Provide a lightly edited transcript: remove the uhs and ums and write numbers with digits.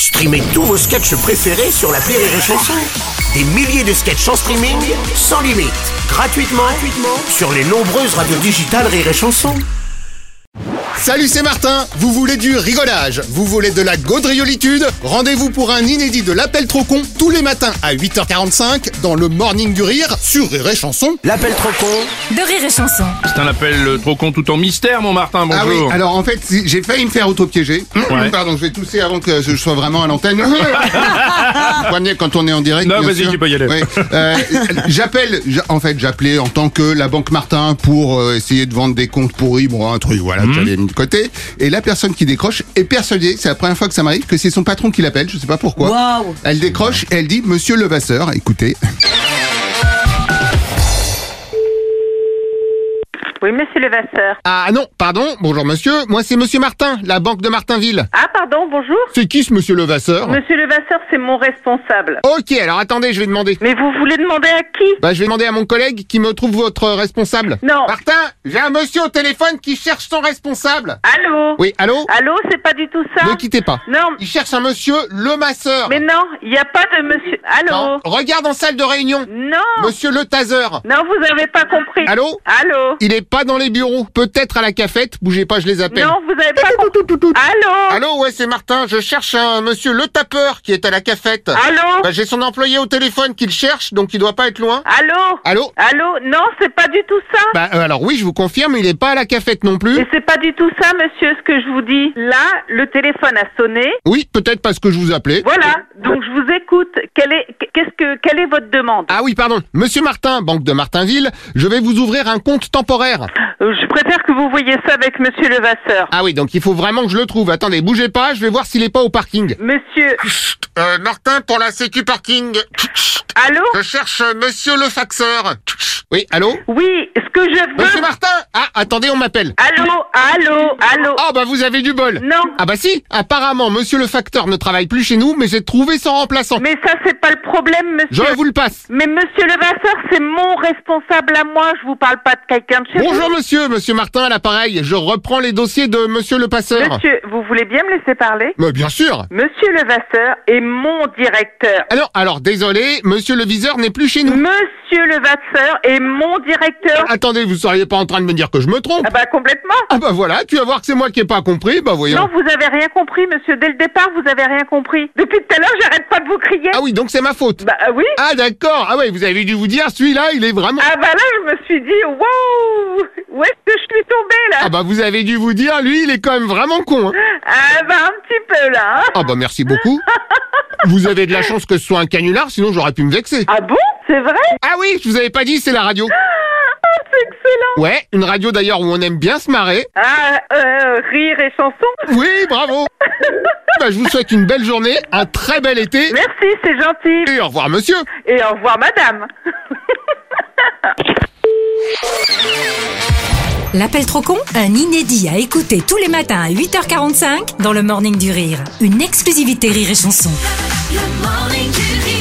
Streamez tous vos sketchs préférés sur l'appli Rire et Chanson. Des milliers de sketchs en streaming, sans limite, gratuitement sur les nombreuses radios digitales Rire et Chanson. Salut, c'est Martin. Vous voulez du rigolage? Vous voulez de la gaudriolitude? Rendez-vous pour un inédit de l'Appel trop con tous les matins à 8h45 dans le Morning du Rire sur Rire et Chanson. L'appel trop con de Rire et Chanson. C'est un appel trop con tout en mystère, mon Martin, bonjour. Ah oui, alors en fait, j'ai failli me faire auto-piéger. Ouais. Pardon, je vais tousser avant que je sois vraiment à l'antenne. Vous voyez, quand on est en direct. Non, bien vas-y, sûr. tu peux y aller. Oui. J'appelais en tant que la Banque Martin pour essayer de vendre des comptes pourris, bon, un truc, voilà, que j'avais mis de côté. Et la personne qui décroche est persuadée, c'est la première fois que ça m'arrive, que c'est son patron qui l'appelle, je sais pas pourquoi. Waouh. Elle décroche et elle dit, Monsieur Levasseur, écoutez. Oui, monsieur Levasseur. Ah non, pardon, bonjour monsieur, moi c'est monsieur Martin, la banque de Martinville. Ah, pardon, bonjour. C'est qui ce monsieur Levasseur? Monsieur Levasseur, c'est mon responsable. Ok, alors attendez, je vais demander. Mais vous voulez demander à qui? Je vais demander à mon collègue qui me trouve votre responsable. Non. Martin, j'ai un monsieur au téléphone qui cherche son responsable. Allô? Oui, allô? Allô, c'est pas du tout ça? Ne quittez pas. Non. Il cherche un monsieur Le Masseur. Mais non, il n'y a pas de monsieur... Allô? Non, regarde en salle de réunion. Non. Monsieur Le Taser. Non, vous avez pas compris. Allô? Allô? Il est pas dans les bureaux, peut-être à la cafette, bougez pas, je les appelle. Non, vous avez pas compris. Allô? Allô, ouais, c'est Martin, je cherche un monsieur Le Tapeur qui est à la cafette. Allô? J'ai son employé au téléphone qui le cherche, donc il doit pas être loin. Allô? Allô? Allô? Non, c'est pas du tout ça. Alors oui, je vous confirme, il est pas à la cafette non plus. Et c'est pas du tout ça, monsieur, ce que je vous dis. Là, le téléphone a sonné. Oui, peut-être parce que je vous appelais. Voilà, donc je vous écoute. Quelle est votre demande? Ah oui, pardon. Monsieur Martin, banque de Martinville, je vais vous ouvrir un compte temporaire. Je préfère que vous voyiez ça avec monsieur Levasseur. Ah oui, donc il faut vraiment que je le trouve. Attendez, bougez pas, je vais voir s'il est pas au parking. Monsieur... Martin, pour la sécu parking. Allô? Je cherche monsieur le faxeur. Oui, allô? Oui, ce que je veux... Monsieur Martin! Ah, attendez, on m'appelle. Allô? Oh, bah vous avez du bol. Non. Ah bah si, apparemment, monsieur le facteur ne travaille plus chez nous, mais j'ai trouvé son remplaçant. Mais ça, c'est pas le problème, monsieur. Je vous le passe. Mais monsieur Levasseur, c'est mon responsable à moi, je vous parle pas de quelqu'un de chez vous. Bonjour monsieur Martin à l'appareil. Je reprends les dossiers de monsieur le passeur. Monsieur, vous voulez bien me laisser parler? Mais bien sûr. Monsieur Levasseur est mon directeur. Alors désolé, monsieur le viseur n'est plus chez nous. Monsieur Levasseur est mon directeur. Attendez, vous seriez pas en train de me dire que je me trompe? Ah bah complètement. Ah bah voilà, tu vas voir que c'est moi qui ai pas compris, bah voyons. Non, vous avez rien compris, monsieur. Dès le départ, vous avez rien compris. Depuis tout à l'heure, j'arrête pas de vous crier. Ah oui, donc c'est ma faute. Bah oui. Ah d'accord, ah ouais, vous avez dû vous dire, celui-là, il est vraiment... Ah bah là, je me suis dit, wow, où est-ce que je suis tombée là? Ah bah vous avez dû vous dire, lui, il est quand même vraiment con, hein. Ah bah un petit peu là. Ah bah merci beaucoup. Vous avez de la chance que ce soit un canular, sinon j'aurais pu me vexer. Ah bon? C'est vrai? Ah oui, je vous avais pas dit, c'est la radio. Oh, c'est excellent. Ouais, une radio d'ailleurs où on aime bien se marrer. Ah, rire et chanson. Oui, bravo. Bah, je vous souhaite une belle journée, un très bel été. Merci, c'est gentil. Et au revoir monsieur. Et au revoir madame. L'appel trop con, un inédit à écouter tous les matins à 8h45 dans le Morning du Rire. Une exclusivité Rire et Chanson. Le Morning du Rire.